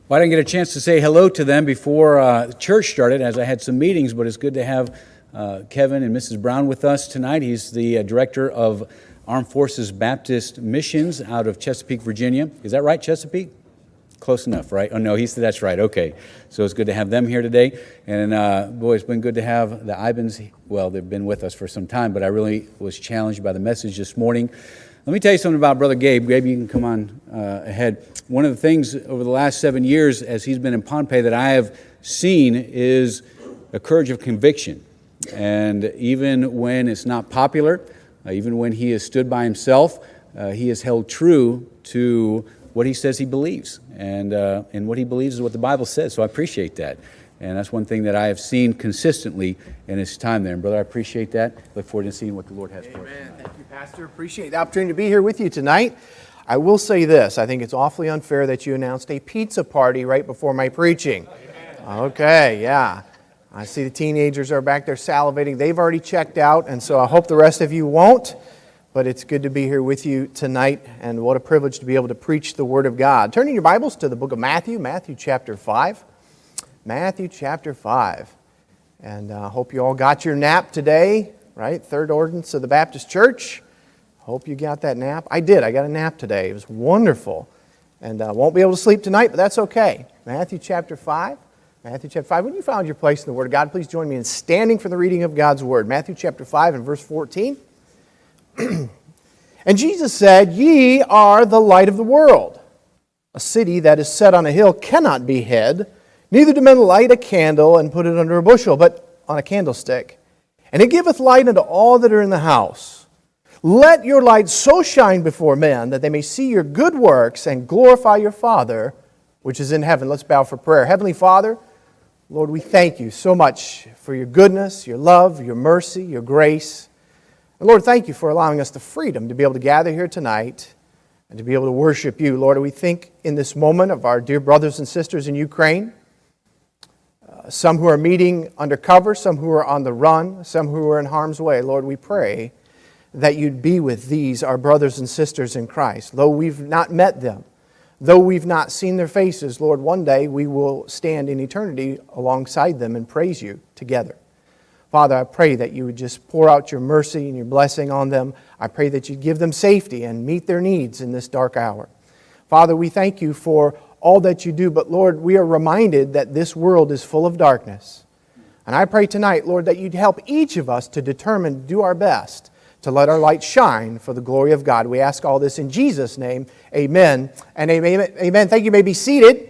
Well, I didn't get a chance to say hello to them before church started, as I had some meetings, but it's good to have Kevin and Mrs. Brown with us tonight. He's the director of Armed Forces Baptist Missions out of Chesapeake, Virginia. Is that right, Chesapeake? Close enough, right? Oh, no, he said that's right. Okay. So it's good to have them here today. And boy, it's been good to have the Ibans. Well, they've been with us for some time, but I really was challenged by the message this morning. Let me tell you something about Brother Gabe. Gabe, you can come on ahead. One of the things over the last 7 years as he's been in Pohnpei that I have seen is a courage of conviction. And even when it's not popular, even when he has stood by himself, he has held true to what he says he believes. And what he believes is what the Bible says. So I appreciate that. And that's one thing that I have seen consistently in his time there. And brother, I appreciate that. Look forward to seeing what the Lord has for us. Amen. Thank you, Pastor. Appreciate the opportunity to be here with you tonight. I will say this. I think it's awfully unfair that you announced a pizza party right before my preaching. Okay, yeah. I see the teenagers are back there salivating. They've already checked out, and so I hope the rest of you won't. But it's good to be here with you tonight, and what a privilege to be able to preach the Word of God. Turning your Bibles to the book of Matthew, Matthew chapter 5. Matthew chapter 5. And I hope you all got your nap today, right? Third ordinance of the Baptist Church. Hope you got that nap. I did. I got a nap today. It was wonderful. And I won't be able to sleep tonight, but that's okay. Matthew chapter 5. Matthew chapter 5. When you found your place in the Word of God, please join me in standing for the reading of God's Word. Matthew chapter 5 and verse 14. And Jesus said, "Ye are the light of the world. A city that is set on a hill cannot be hid. Neither do men light a candle and put it under a bushel, but on a candlestick. And it giveth light unto all that are in the house. Let your light so shine before men that they may see your good works and glorify your Father which is in heaven." Let's bow for prayer. Heavenly Father, Lord, we thank you so much for your goodness, your love, your mercy, your grace. And Lord, thank you for allowing us the freedom to be able to gather here tonight and to be able to worship you. Lord, we think in this moment of our dear brothers and sisters in Ukraine, some who are meeting undercover, some who are on the run, some who are in harm's way. Lord, we pray that you'd be with these, our brothers and sisters in Christ. Though we've not met them, though we've not seen their faces, Lord, one day we will stand in eternity alongside them and praise you together. Father, I pray that you would just pour out your mercy and your blessing on them. I pray that you'd give them safety and meet their needs in this dark hour. Father, we thank you for all that you do, but Lord, we are reminded that this world is full of darkness. And I pray tonight, Lord, that you'd help each of us to determine to do our best to let our light shine for the glory of God. We ask all this in Jesus' name. Amen and amen. Amen. Thank you. You may be seated.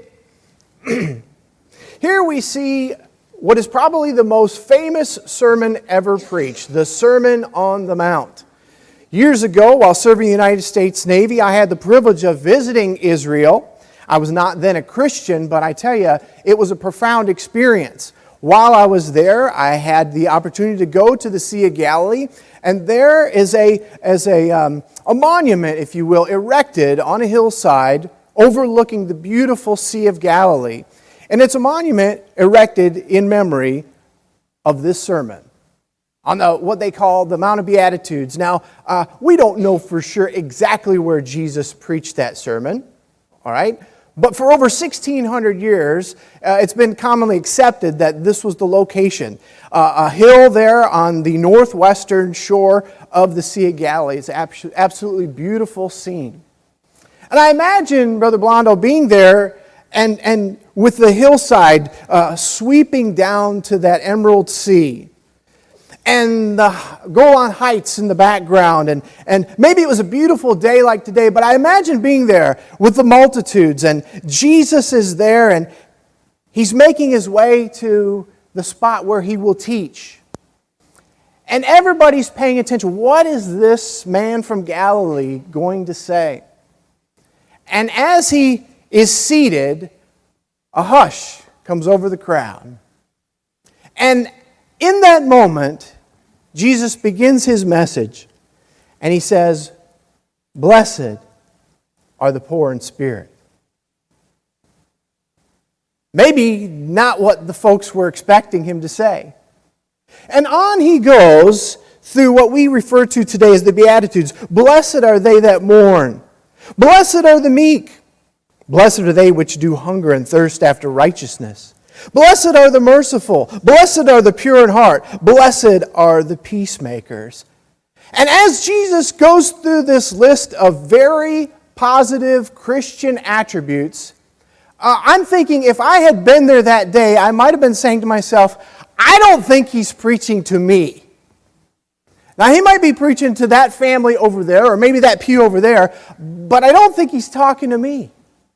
Here we see what is probably the most famous sermon ever preached, the Sermon on the Mount. Years ago, while serving the United States Navy, I had the privilege of visiting Israel. I was not then a Christian, but I tell you, it was a profound experience. While I was there, I had the opportunity to go to the Sea of Galilee, and there is a monument, if you will, erected on a hillside overlooking the beautiful Sea of Galilee. And it's a monument erected in memory of this sermon on what they call the Mount of Beatitudes. Now, we don't know for sure exactly where Jesus preached that sermon, all right? But for over 1,600 years, it's been commonly accepted that this was the location. A hill there on the northwestern shore of the Sea of Galilee. It's an absolutely beautiful scene. And I imagine Brother Blondo being there and with the hillside sweeping down to that emerald sea. And the Golan Heights in the background. And maybe it was a beautiful day like today, but I imagine being there with the multitudes. And Jesus is there, and he's making his way to the spot where he will teach. And everybody's paying attention. What is this man from Galilee going to say? And as he is seated, a hush comes over the crowd. And in that moment, Jesus begins his message, and he says, "Blessed are the poor in spirit." Maybe not what the folks were expecting him to say. And on he goes through what we refer to today as the Beatitudes. Blessed are they that mourn. Blessed are the meek. Blessed are they which do hunger and thirst after righteousness. Blessed are the merciful. Blessed are the pure in heart. Blessed are the peacemakers. And as Jesus goes through this list of very positive Christian attributes, I'm thinking if I had been there that day, I might have been saying to myself, I don't think he's preaching to me. Now, he might be preaching to that family over there, or maybe that pew over there, but I don't think he's talking to me.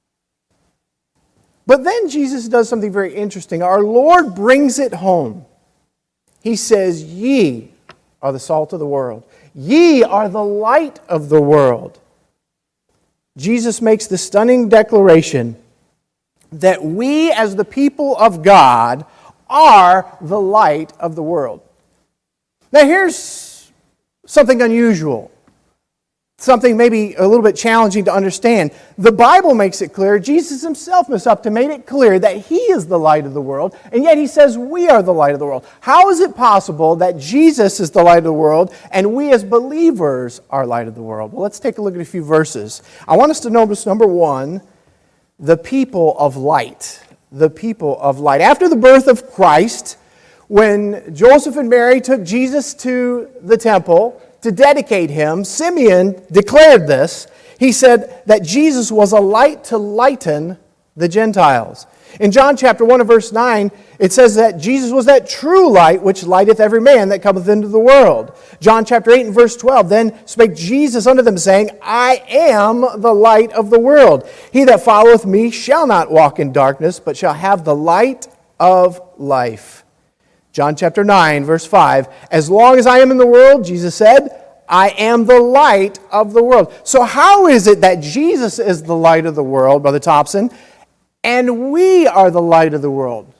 But then Jesus does something very interesting. Our Lord brings it home. He says, ye are the salt of the world. Ye are the light of the world. Jesus makes the stunning declaration that we as the people of God are the light of the world. Now here's something unusual. Something maybe a little bit challenging to understand. The Bible makes it clear, Jesus himself must have to make it clear that he is the light of the world, and yet he says we are the light of the world. How is it possible that Jesus is the light of the world and we as believers are light of the world? Well, let's take a look at a few verses. I want us to notice, number one, the people of light. The people of light. After the birth of Christ, when Joseph and Mary took Jesus to the temple to dedicate him, Simeon declared this. He said that Jesus was a light to lighten the Gentiles. In John chapter 1 and verse 9, it says that Jesus was that true light which lighteth every man that cometh into the world. John chapter 8 and verse 12, then spake Jesus unto them, saying, I am the light of the world. He that followeth me shall not walk in darkness, but shall have the light of life. John chapter 9, verse 5, as long as I am in the world, Jesus said, I am the light of the world. So how is it that Jesus is the light of the world, Brother Thompson, and we are the light of the world?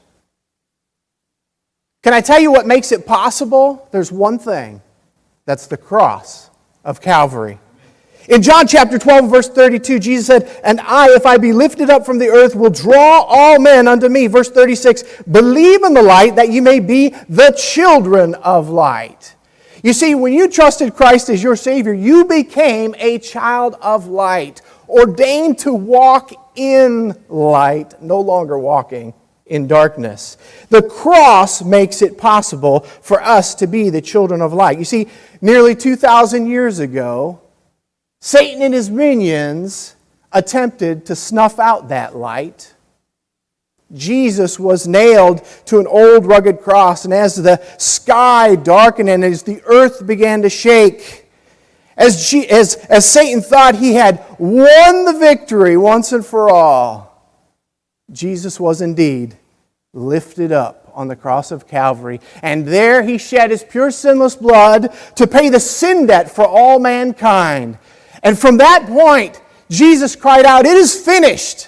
Can I tell you what makes it possible? There's one thing. That's the cross of Calvary. In John chapter 12, verse 32, Jesus said, and I, if I be lifted up from the earth, will draw all men unto me. Verse 36, believe in the light that you may be the children of light. You see, when you trusted Christ as your Savior, you became a child of light, ordained to walk in light, no longer walking in darkness. The cross makes it possible for us to be the children of light. You see, nearly 2,000 years ago, Satan and his minions attempted to snuff out that light. Jesus was nailed to an old rugged cross, and as the sky darkened and as the earth began to shake, as Satan thought he had won the victory once and for all, Jesus was indeed lifted up on the cross of Calvary, and there he shed his pure sinless blood to pay the sin debt for all mankind. And from that point, Jesus cried out, it is finished.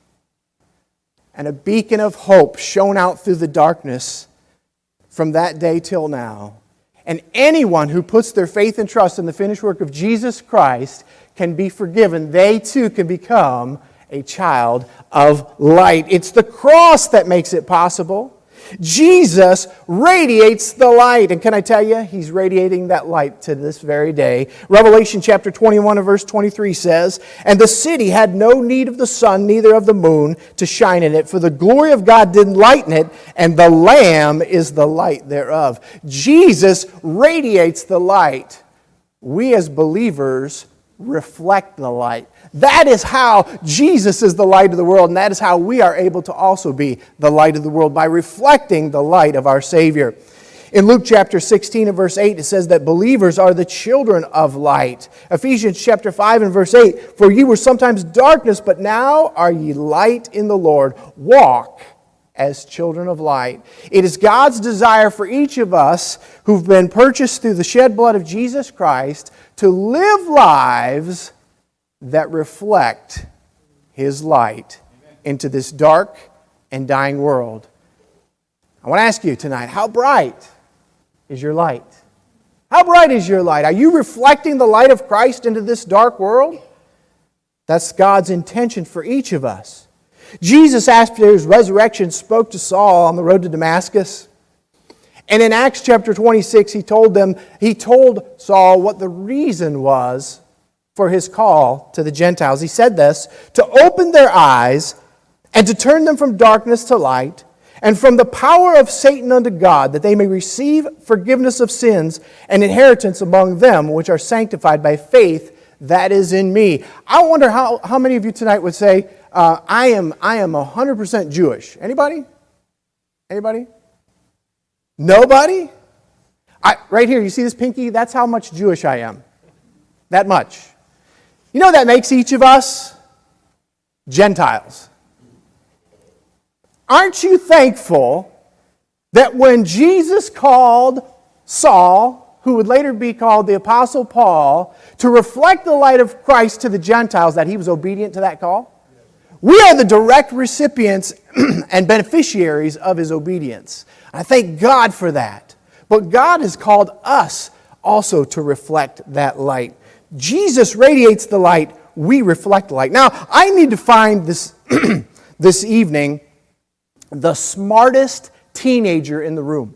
And a beacon of hope shone out through the darkness from that day till now. And anyone who puts their faith and trust in the finished work of Jesus Christ can be forgiven. They too can become a child of light. It's the cross that makes it possible. Jesus radiates the light. And can I tell you, he's radiating that light to this very day. Revelation chapter 21 and verse 23 says, and the city had no need of the sun, neither of the moon, to shine in it, for the glory of God did lighten it, and the Lamb is the light thereof. Jesus radiates the light. We as believers reflect the light. That is how Jesus is the light of the world, and that is how we are able to also be the light of the world, by reflecting the light of our Savior. In Luke chapter 16 and verse 8, it says that believers are the children of light. Ephesians chapter 5 and verse 8, for ye were sometimes darkness, but now are ye light in the Lord. Walk as children of light. It is God's desire for each of us who've been purchased through the shed blood of Jesus Christ to live lives that reflect His light into this dark and dying world. I want to ask you tonight, how bright is your light? How bright is your light? Are you reflecting the light of Christ into this dark world? That's God's intention for each of us. Jesus, after His resurrection, spoke to Saul on the road to Damascus. And in Acts chapter 26, He told Saul what the reason was for his call to the Gentiles. He said this to open their eyes and to turn them from darkness to light and from the power of Satan unto God, that they may receive forgiveness of sins and inheritance among them which are sanctified by faith that is in me. I wonder how many of you tonight would say, I am 100% Jewish. Anybody? Anybody? Nobody? Right here, you see this pinky? That's how much Jewish I am. That much. You know what that makes each of us? Gentiles. Aren't you thankful that when Jesus called Saul, who would later be called the Apostle Paul, to reflect the light of Christ to the Gentiles, that he was obedient to that call? We are the direct recipients and beneficiaries of his obedience. I thank God for that. But God has called us also to reflect that light. Jesus radiates the light, we reflect the light. Now, I need to find this, this evening the smartest teenager in the room.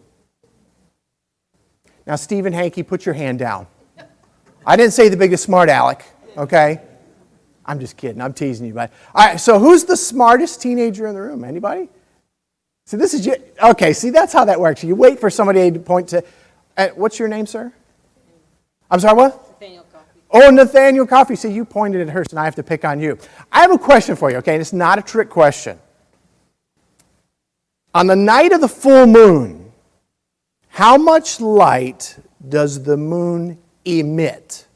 Now, Stephen Hankey, put your hand down. I didn't say the biggest smart aleck, okay? I'm just kidding. I'm teasing you. But all right, so who's the smartest teenager in the room? Anybody? So this is you. Okay, see, that's how that works. You wait for somebody to point to. What's your name, sir? I'm sorry, what? Nathaniel Coffey. Oh, Nathaniel Coffey. See, you pointed at her, so now I have to pick on you. I have a question for you, okay? And it's not a trick question. On the night of the full moon, how much light does the moon emit?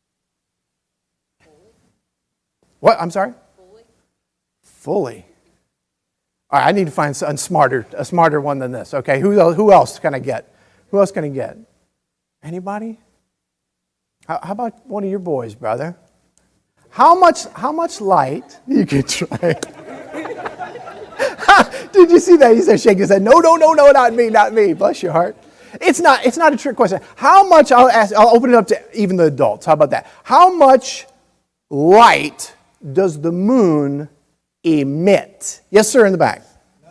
What? I'm sorry? Fully. All right, I need to find a smarter one than this. Okay, who else can I get? Who else can I get? Anybody? How about one of your boys, brother? How much light? You can try. Did you see that? He said, shaking his head. No, not me. Bless your heart. It's not a trick question. How much? I'll open it up to even the adults. How about that? How much light does the moon emit? Yes, sir, in the back.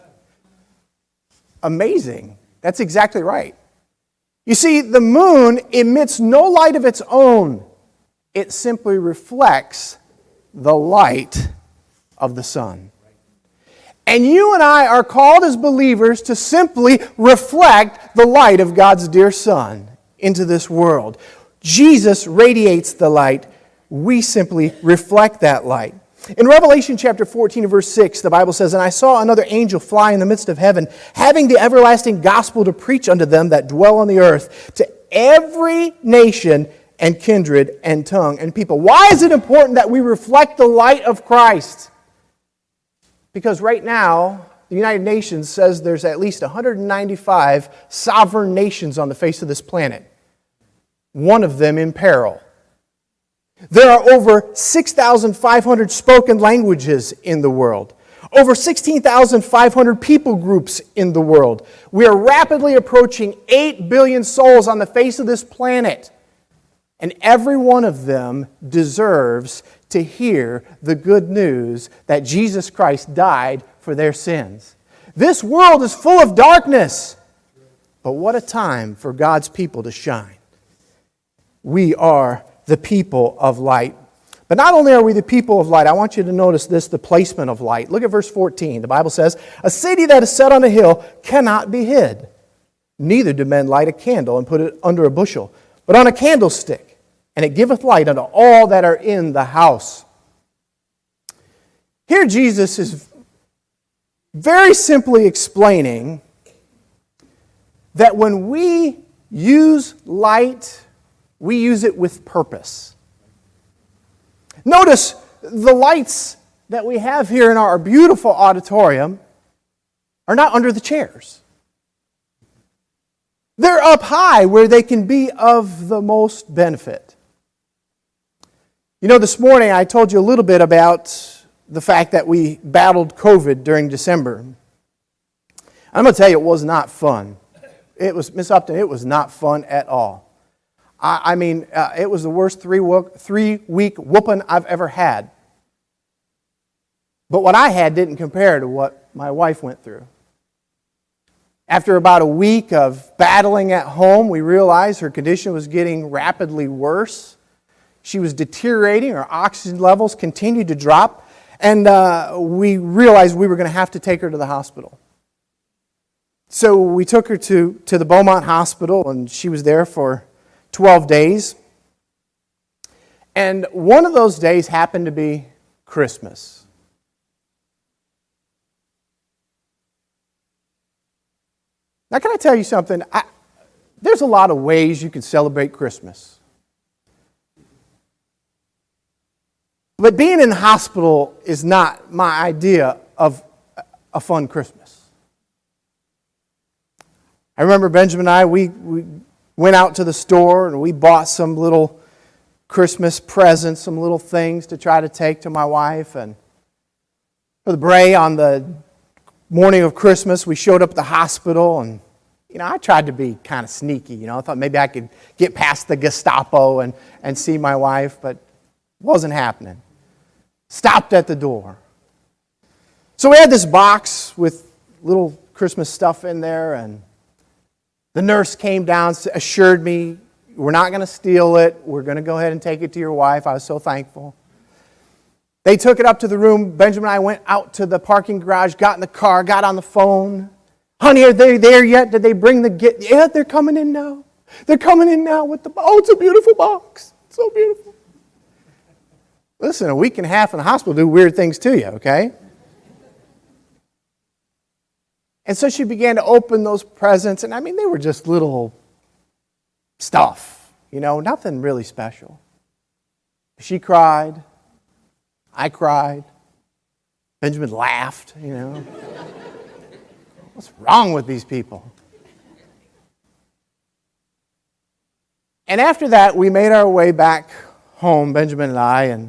Amazing. That's exactly right. You see, the moon emits no light of its own. It simply reflects the light of the sun. And you and I are called as believers to simply reflect the light of God's dear Son into this world. Jesus radiates the light. We simply reflect that light. In Revelation chapter 14 and verse 6, the Bible says, "And I saw another angel fly in the midst of heaven, having the everlasting gospel to preach unto them that dwell on the earth, to every nation and kindred and tongue and people." Why is it important that we reflect the light of Christ? Because right now, the United Nations says there's at least 195 sovereign nations on the face of this planet, one of them in peril. There are over 6,500 spoken languages in the world, over 16,500 people groups in the world. We are rapidly approaching 8 billion souls on the face of this planet, and every one of them deserves to hear the good news that Jesus Christ died for their sins. This world is full of darkness, but what a time for God's people to shine. We are the people of light. But not only are we the people of light, I want you to notice this, the placement of light. Look at verse 14. The Bible says, "A city that is set on a hill cannot be hid. Neither do men light a candle and put it under a bushel, but on a candlestick, and it giveth light unto all that are in the house." Here Jesus is very simply explaining that when we use light, we use it with purpose. Notice the lights that we have here in our beautiful auditorium are not under the chairs. They're up high where they can be of the most benefit. You know, this morning I told you a little bit about the fact that we battled COVID during December. I'm going to tell you, it was not fun. It was, Miss Upton, it was not fun at all. I mean, it was the worst three-week whooping I've ever had. But what I had didn't compare to what my wife went through. After about a week of battling at home, we realized her condition was getting rapidly worse. She was deteriorating. Her oxygen levels continued to drop. And we realized we were going to have to take her to the hospital. So we took her to the Beaumont Hospital, and she was there for 12 days. And one of those days happened to be Christmas. Now, can I tell you something? There's a lot of ways you can celebrate Christmas. But being in the hospital is not my idea of a fun Christmas. I remember Benjamin and I, we went out to the store and we bought some little Christmas presents, some little things to try to take to my wife. And for the Bray, on the morning of Christmas, we showed up at the hospital, and I tried to be kind of sneaky. I thought maybe I could get past the Gestapo and see my wife, but it wasn't happening. Stopped at the door. So we had this box with little Christmas stuff in there, and the nurse came down, assured me, we're not going to steal it. We're going to go ahead and take it to your wife. I was so thankful. They took it up to the room. Benjamin and I went out to the parking garage, got in the car, got on the phone. Honey, are they there yet? Did they bring the gift? Yeah, they're coming in now. They're coming in now with it's a beautiful box. It's so beautiful. Listen, a week and a half in the hospital do weird things to you, okay? And so she began to open those presents, and they were just little stuff, nothing really special. She cried. I cried. Benjamin laughed, What's wrong with these people? And after that, we made our way back home, Benjamin and I, and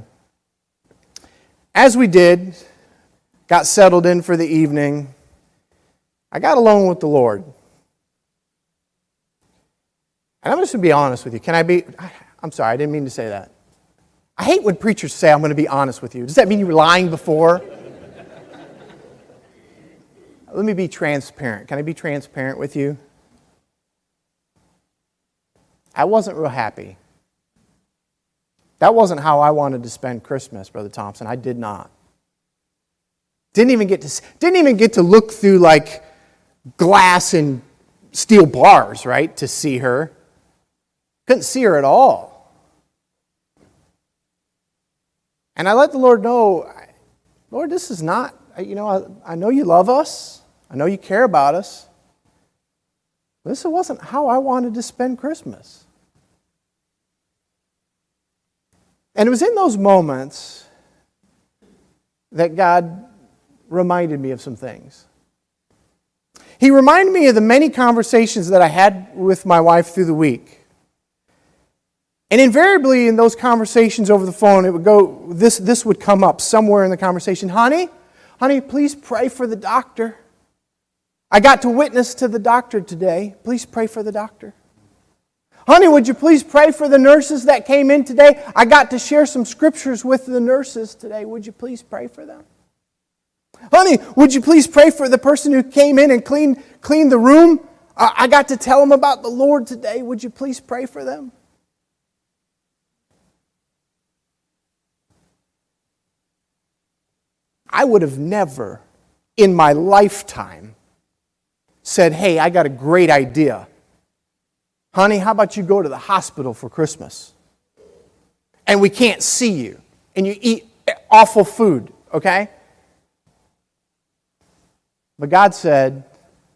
as we did, got settled in for the evening, I got alone with the Lord. And I'm just going to be honest with you. I'm sorry, I didn't mean to say that. I hate when preachers say, I'm going to be honest with you. Does that mean you were lying before? Let me be transparent. Can I be transparent with you? I wasn't real happy. That wasn't how I wanted to spend Christmas, Brother Thompson. I did not. Didn't even get to look through like glass and steel bars, right, to see her. Couldn't see her at all. And I let the Lord know, Lord, this is not, I know you love us. I know you care about us. This wasn't how I wanted to spend Christmas. And it was in those moments that God reminded me of some things. He reminded me of the many conversations that I had with my wife through the week. And invariably in those conversations over the phone, it would go, this would come up somewhere in the conversation. Honey, please pray for the doctor. I got to witness to the doctor today. Please pray for the doctor. Honey, would you please pray for the nurses that came in today? I got to share some scriptures with the nurses today. Would you please pray for them? Honey, would you please pray for the person who came in and cleaned the room? I got to tell them about the Lord today. Would you please pray for them? I would have never in my lifetime said, hey, I got a great idea. Honey, how about you go to the hospital for Christmas? And we can't see you. And you eat awful food, okay? But God said,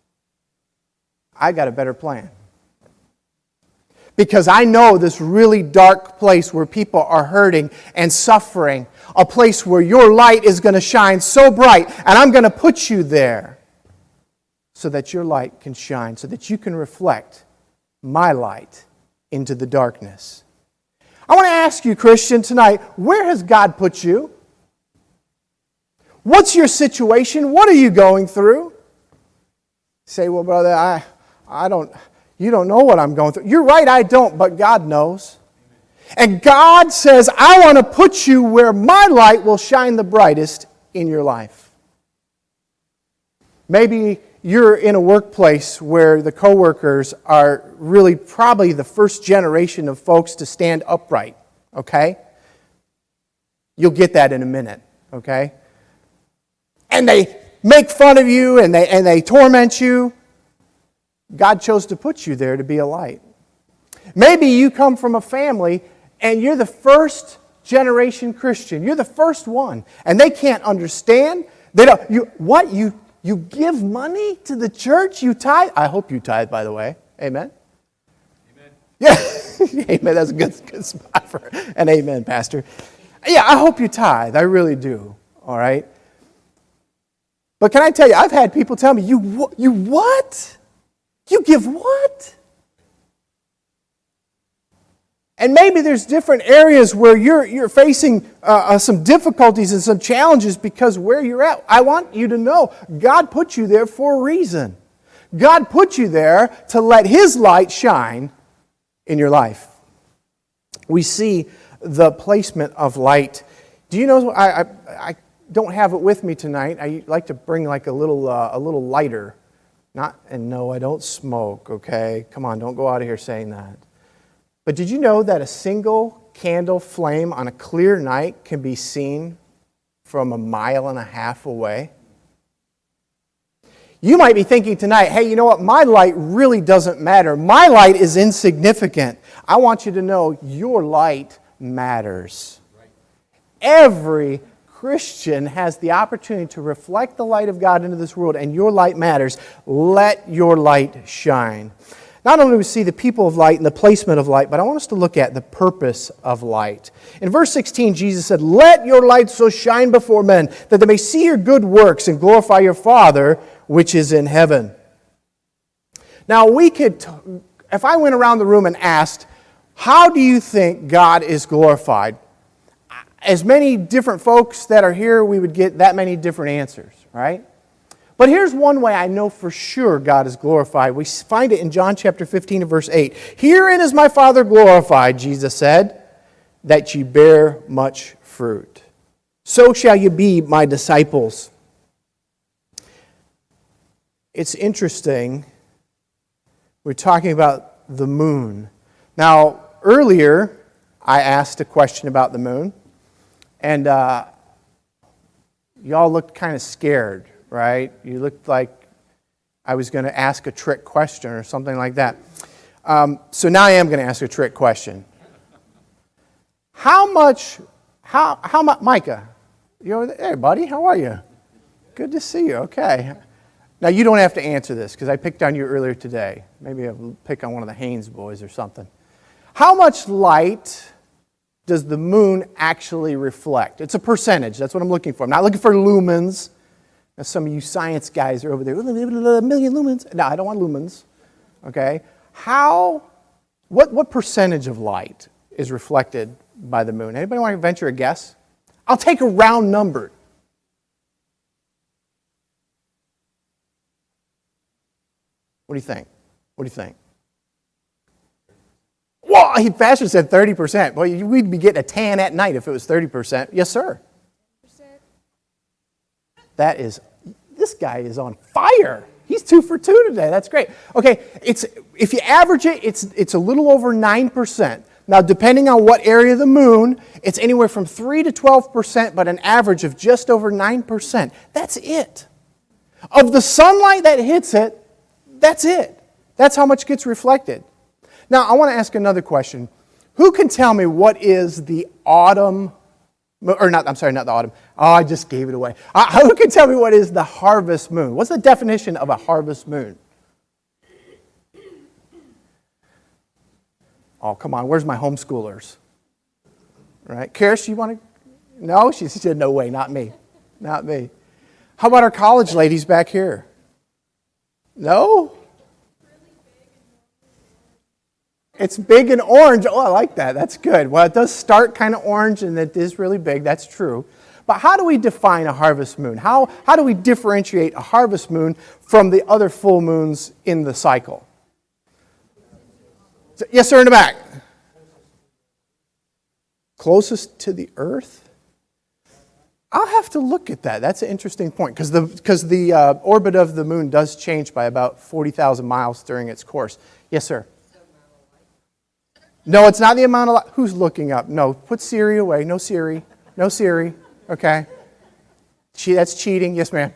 I got a better plan. Because I know this really dark place where people are hurting and suffering, a place where your light is going to shine so bright, and I'm going to put you there so that your light can shine, so that you can reflect my light into the darkness. I want to ask you, Christian, tonight, where has God put you? What's your situation? What are you going through? You say, well, brother, you don't know what I'm going through. You're right, I don't, but God knows. And God says, I want to put you where my light will shine the brightest in your life. Maybe you're in a workplace where the coworkers are really probably the first generation of folks to stand upright okay? You'll get that in a minute, okay? And they make fun of you and they torment you. God chose to put you there to be a light. Maybe you come from a family and you're the first generation Christian. You're the first one. And they can't understand. They don't, you give money to the church? You tithe? I hope you tithe, by the way. Amen? Amen. Yeah. Amen. That's a good spot for an amen, Pastor. Yeah, I hope you tithe. I really do. All right? But can I tell you, I've had people tell me, you what? You give what? And maybe there's different areas where you're facing some difficulties and some challenges because where you're at. I want you to know, God put you there for a reason. God put you there to let His light shine in your life. We see the placement of light. Do you know, I don't have it with me tonight. I like to bring like a little lighter. No, I don't smoke, okay? Come on, don't go out of here saying that. But did you know that a single candle flame on a clear night can be seen from 1.5 miles away? You might be thinking tonight, hey, you know what? My light really doesn't matter. My light is insignificant. I want you to know your light matters. Every Christian has the opportunity to reflect the light of God into this world, and your light matters. Let your light shine. Not only do we see the people of light and the placement of light, but I want us to look at the purpose of light. In verse 16, Jesus said, "Let your light so shine before men that they may see your good works and glorify your Father which is in heaven." Now, if I went around the room and asked, how do you think God is glorified? As many different folks that are here, we would get that many different answers, right? But here's one way I know for sure God is glorified. We find it in John chapter 15 and verse 8. "Herein is my Father glorified," Jesus said, "that ye bear much fruit. So shall ye be my disciples." It's interesting. We're talking about the moon. Now, earlier, I asked a question about the moon, and y'all looked kind of scared, right? You looked like I was going to ask a trick question or something like that. So now I am going to ask a trick question. How much, Micah, you over there? Hey, buddy, how are you? Good to see you, okay. Now, you don't have to answer this because I picked on you earlier today. Maybe I'll pick on one of the Haynes boys or something. How much light does the moon actually reflect? It's a percentage. That's what I'm looking for. I'm not looking for lumens. Now, some of you science guys are over there, a million lumens. No, I don't want lumens. Okay? What percentage of light is reflected by the moon? Anybody want to venture a guess? I'll take a round number. What do you think? What do you think? Well, Pastor said 30%. Boy, we'd be getting a tan at night if it was 30%. Yes, sir. This guy is on fire. He's 2 for 2 today. That's great. Okay, if you average it, it's a little over 9%. Now, depending on what area of the moon, it's anywhere from 3 to 12%, but an average of just over 9%. That's it. Of the sunlight that hits it, that's it. That's how much gets reflected. Now, I want to ask another question. Who can tell me what is the autumn, or not, I'm sorry, not the autumn. Oh, I just gave it away. Who can tell me what is the harvest moon? What's the definition of a harvest moon? Oh, come on, where's my homeschoolers? Right? Karis, you want to? No? She said, no way, not me. Not me. How about our college ladies back here? No? It's big and orange. Oh, I like that. That's good. Well, it does start kind of orange, and it is really big. That's true. But how do we define a harvest moon? How do we differentiate a harvest moon from the other full moons in the cycle? Yes, sir, in the back. Closest to the earth? I'll have to look at that. That's an interesting point because the orbit of the moon does change by about 40,000 miles during its course. Yes, sir. No, it's not the amount of light. Who's looking up? No, put Siri away. No Siri. No Siri. Okay. That's cheating. Yes, ma'am.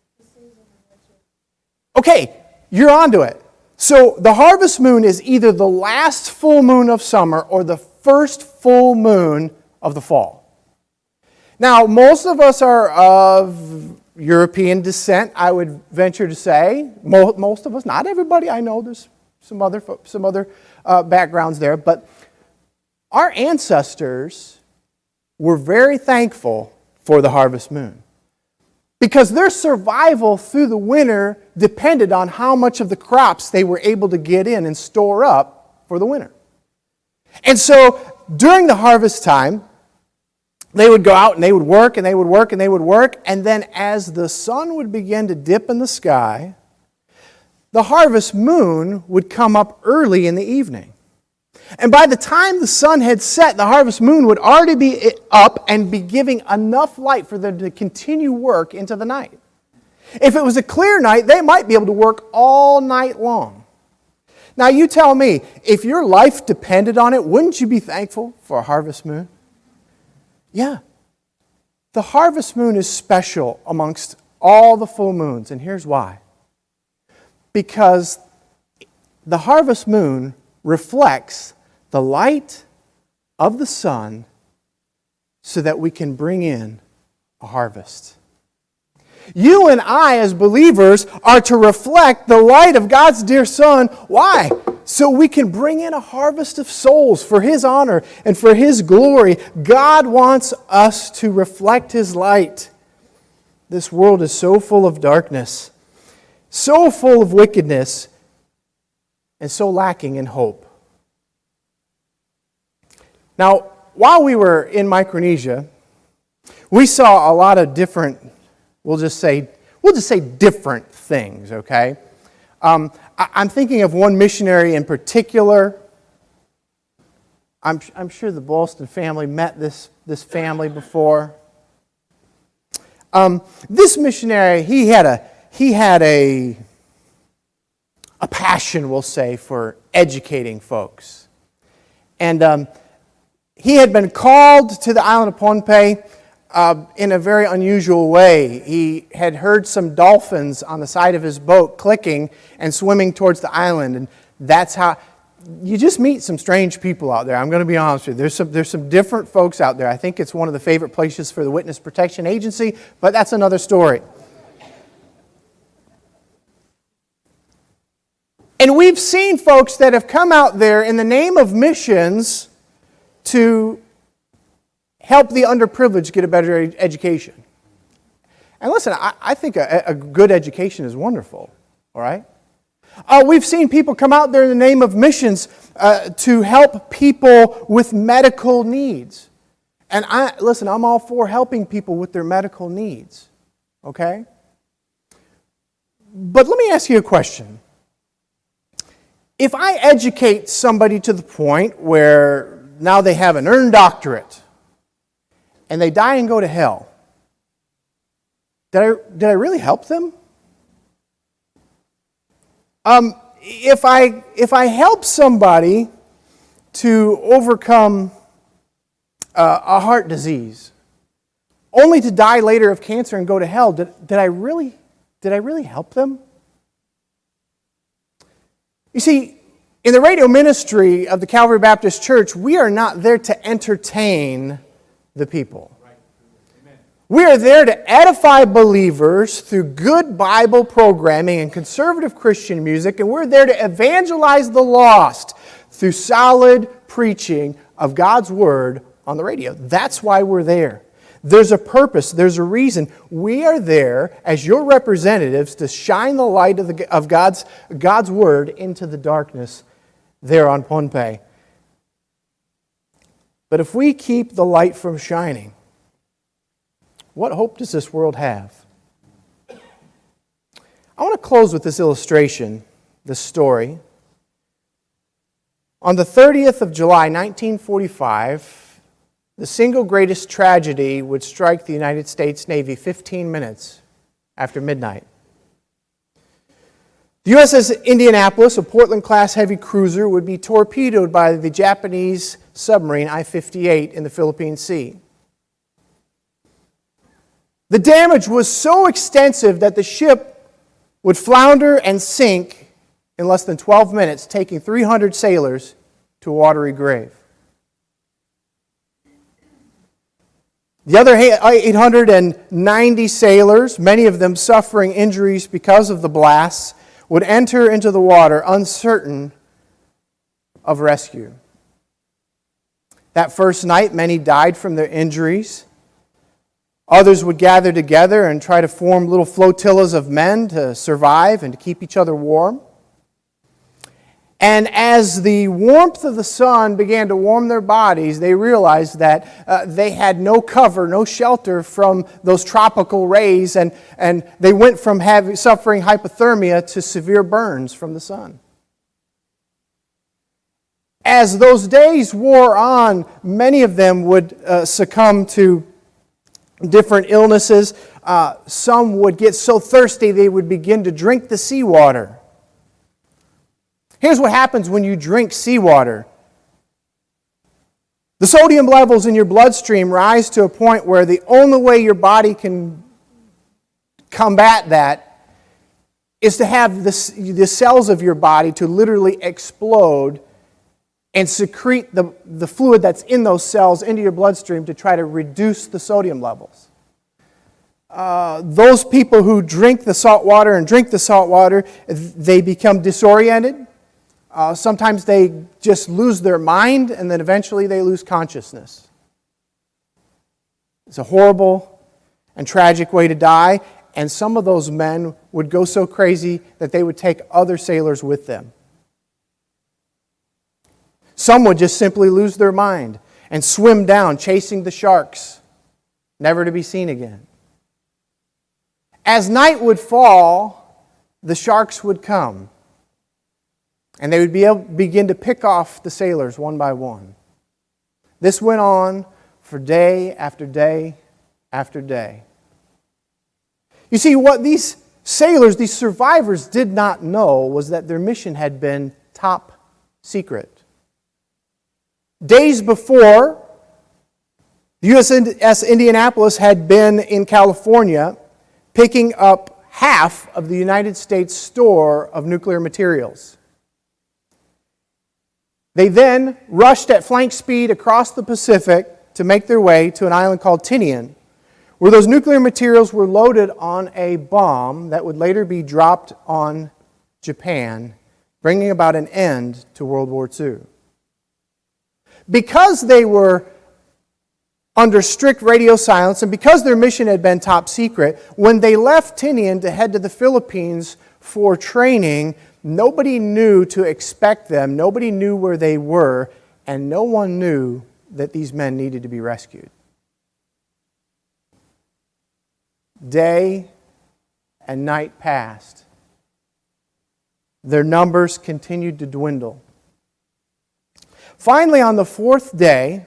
Okay, you're onto it. So the harvest moon is either the last full moon of summer or the first full moon of the fall. Now, most of us are of European descent, I would venture to say. Most of us, not everybody. I know there's some other backgrounds there, but our ancestors were very thankful for the harvest moon because their survival through the winter depended on how much of the crops they were able to get in and store up for the winter. And so during the harvest time, they would go out and they would work and they would work and they would work, and then as the sun would begin to dip in the sky, the harvest moon would come up early in the evening. And by the time the sun had set, the harvest moon would already be up and be giving enough light for them to continue work into the night. If it was a clear night, they might be able to work all night long. Now you tell me, if your life depended on it, wouldn't you be thankful for a harvest moon? Yeah. The harvest moon is special amongst all the full moons, and here's why. Because the harvest moon reflects the light of the sun so that we can bring in a harvest. You and I, as believers, are to reflect the light of God's dear Son. Why? So we can bring in a harvest of souls for His honor and for His glory. God wants us to reflect His light. This world is so full of darkness, so full of wickedness, and so lacking in hope. Now, while we were in Micronesia, we saw a lot of different, we'll just say different things, okay? I'm thinking of one missionary in particular. I'm sure the Boston family met this family before. This missionary, he had a passion, we'll say, for educating folks. And he had been called to the island of Pohnpei in a very unusual way. He had heard some dolphins on the side of his boat clicking and swimming towards the island. And that's how you just meet some strange people out there. I'm going to be honest with you. There's some different folks out there. I think it's one of the favorite places for the Witness Protection Agency, but that's another story. And we've seen folks that have come out there in the name of missions to help the underprivileged get a better education. And listen, I think a good education is wonderful, all right? We've seen people come out there in the name of missions to help people with medical needs. And listen, I'm all for helping people with their medical needs, okay? But let me ask you a question. If I educate somebody to the point where now they have an earned doctorate and they die and go to hell, did I really help them? If I help somebody to overcome a heart disease, only to die later of cancer and go to hell, did I really help them? You see, in the radio ministry of the Calvary Baptist Church, we are not there to entertain the people. We are there to edify believers through good Bible programming and conservative Christian music, and we're there to evangelize the lost through solid preaching of God's Word on the radio. That's why we're there. There's a purpose. There's a reason. We are there as your representatives to shine the light of God's Word into the darkness there on Pohnpei. But if we keep the light from shining, what hope does this world have? I want to close with this illustration, this story. On the 30th of July, 1945, the single greatest tragedy would strike the United States Navy 15 minutes after midnight. The USS Indianapolis, a Portland-class heavy cruiser, would be torpedoed by the Japanese submarine I-58 in the Philippine Sea. The damage was so extensive that the ship would flounder and sink in less than 12 minutes, taking 300 sailors to a watery grave. The other 890 sailors, many of them suffering injuries because of the blasts, would enter into the water uncertain of rescue. That first night, many died from their injuries. Others would gather together and try to form little flotillas of men to survive and to keep each other warm. And as the warmth of the sun began to warm their bodies, they realized that they had no cover, no shelter from those tropical rays, and they went from suffering hypothermia to severe burns from the sun. As those days wore on, many of them would succumb to different illnesses. Some would get so thirsty they would begin to drink the seawater. Here's what happens when you drink seawater. The sodium levels in your bloodstream rise to a point where the only way your body can combat that is to have the cells of your body to literally explode and secrete the fluid that's in those cells into your bloodstream to try to reduce the sodium levels. Those people who drink the salt water, they become disoriented. Sometimes they just lose their mind, and then eventually they lose consciousness. It's a horrible and tragic way to die, and some of those men would go so crazy that they would take other sailors with them. Some would just simply lose their mind and swim down, chasing the sharks, never to be seen again. As night would fall, the sharks would come, and they would begin to pick off the sailors one by one. This went on for day after day after day. You see, what these sailors, these survivors, did not know was that their mission had been top secret. Days before, the USS Indianapolis had been in California picking up half of the United States store of nuclear materials. They then rushed at flank speed across the Pacific to make their way to an island called Tinian, where those nuclear materials were loaded on a bomb that would later be dropped on Japan, bringing about an end to World War II. Because they were under strict radio silence, and because their mission had been top secret, when they left Tinian to head to the Philippines for training, nobody knew to expect them, nobody knew where they were, and no one knew that these men needed to be rescued. Day and night passed. Their numbers continued to dwindle. Finally, on the fourth day,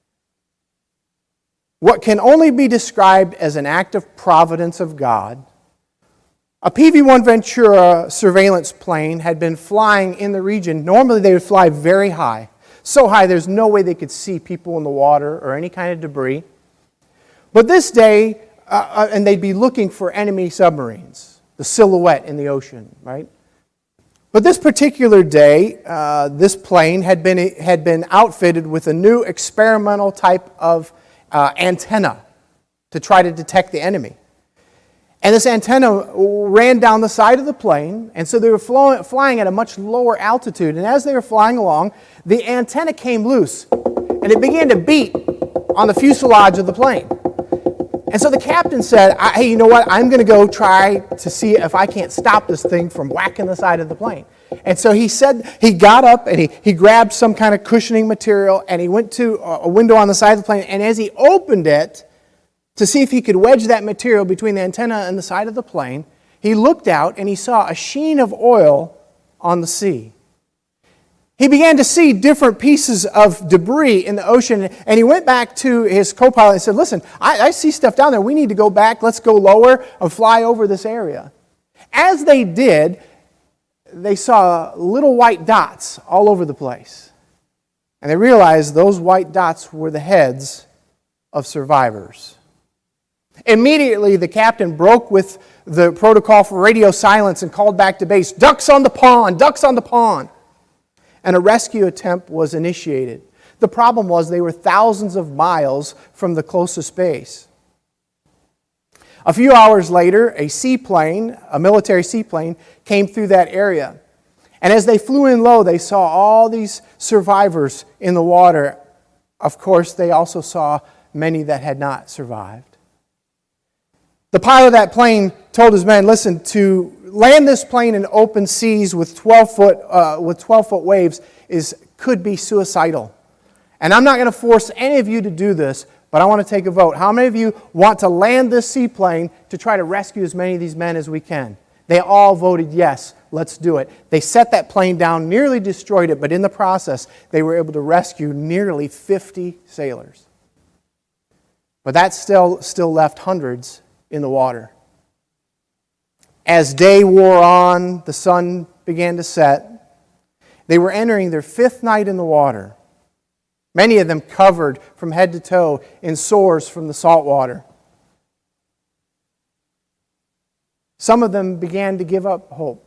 what can only be described as an act of providence of God, a PV-1 Ventura surveillance plane had been flying in the region. Normally they would fly very high, so high there's no way they could see people in the water or any kind of debris. But this day, and they'd be looking for enemy submarines, the silhouette in the ocean, right? But this particular day, this plane had been outfitted with a new experimental type of antenna to try to detect the enemy. And this antenna ran down the side of the plane, and so they were flying at a much lower altitude. And as they were flying along, the antenna came loose, and it began to beat on the fuselage of the plane. And so the captain said, hey, you know what? I'm going to go try to see if I can't stop this thing from whacking the side of the plane. And so he said, he got up and he grabbed some kind of cushioning material, and he went to a window on the side of the plane. And as he opened it to see if he could wedge that material between the antenna and the side of the plane, he looked out and he saw a sheen of oil on the sea. He began to see different pieces of debris in the ocean, and he went back to his co-pilot and said, listen, I see stuff down there. We need to go back. Let's go lower and fly over this area. As they did, they saw little white dots all over the place. And they realized those white dots were the heads of survivors. Immediately, the captain broke with the protocol for radio silence and called back to base, "Ducks on the pond! Ducks on the pond!" And a rescue attempt was initiated. The problem was they were thousands of miles from the closest base. A few hours later, a military seaplane, came through that area. And as they flew in low, they saw all these survivors in the water. Of course, they also saw many that had not survived. The pilot of that plane told his men, "Listen, to land this plane in open seas with 12-foot waves could be suicidal. And I'm not going to force any of you to do this, but I want to take a vote. How many of you want to land this seaplane to try to rescue as many of these men as we can?" They all voted yes, let's do it. They set that plane down, nearly destroyed it, but in the process, they were able to rescue nearly 50 sailors. But that still left hundreds in the water. As day wore on, the sun began to set. They were entering their 5th night in the water. Many of them covered from head to toe in sores from the salt water. Some of them began to give up hope.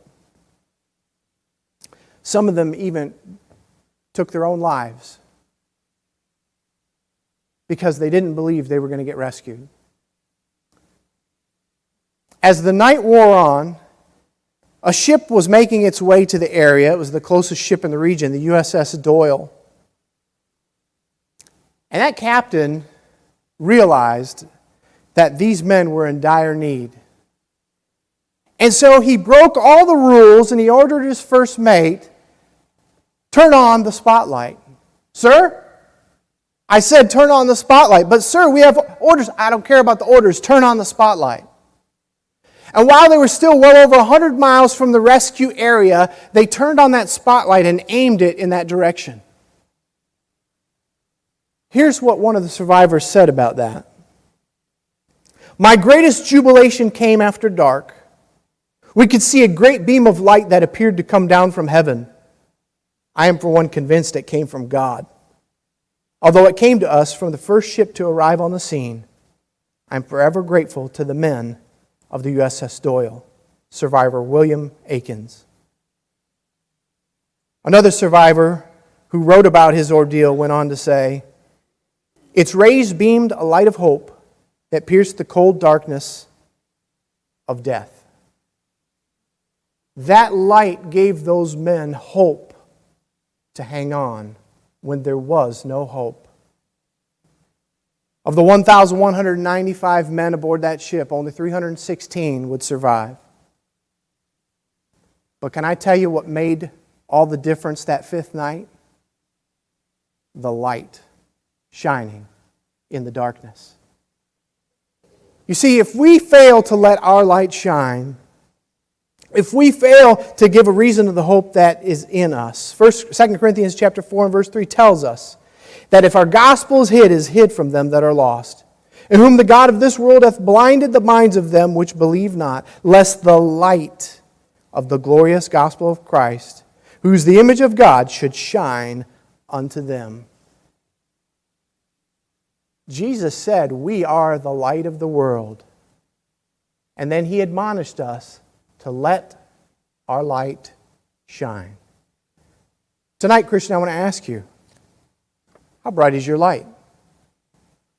Some of them even took their own lives because they didn't believe they were going to get rescued. As the night wore on, a ship was making its way to the area. It was the closest ship in the region, the USS Doyle. And that captain realized that these men were in dire need. And so he broke all the rules and he ordered his first mate, "Turn on the spotlight." "Sir?" "I said turn on the spotlight." "But sir, we have orders." "I don't care about the orders. Turn on the spotlight." And while they were still well over 100 miles from the rescue area, they turned on that spotlight and aimed it in that direction. Here's what one of the survivors said about that. "My greatest jubilation came after dark. We could see a great beam of light that appeared to come down from heaven. I am for one convinced it came from God. Although it came to us from the first ship to arrive on the scene, I am forever grateful to the men of the USS Doyle." Survivor William Akins. Another survivor who wrote about his ordeal went on to say, "Its rays beamed a light of hope that pierced the cold darkness of death." That light gave those men hope to hang on when there was no hope. Of the 1,195 men aboard that ship, only 316 would survive. But can I tell you what made all the difference that 5th night? The light shining in the darkness. You see, if we fail to let our light shine, if we fail to give a reason to the hope that is in us, 2 Corinthians chapter 4 and verse 3 tells us that if our gospel is hid from them that are lost, in whom the God of this world hath blinded the minds of them which believe not, lest the light of the glorious gospel of Christ, who is the image of God, should shine unto them. Jesus said, "We are the light of the world." And then He admonished us to let our light shine. Tonight, Christian, I want to ask you, how bright is your light?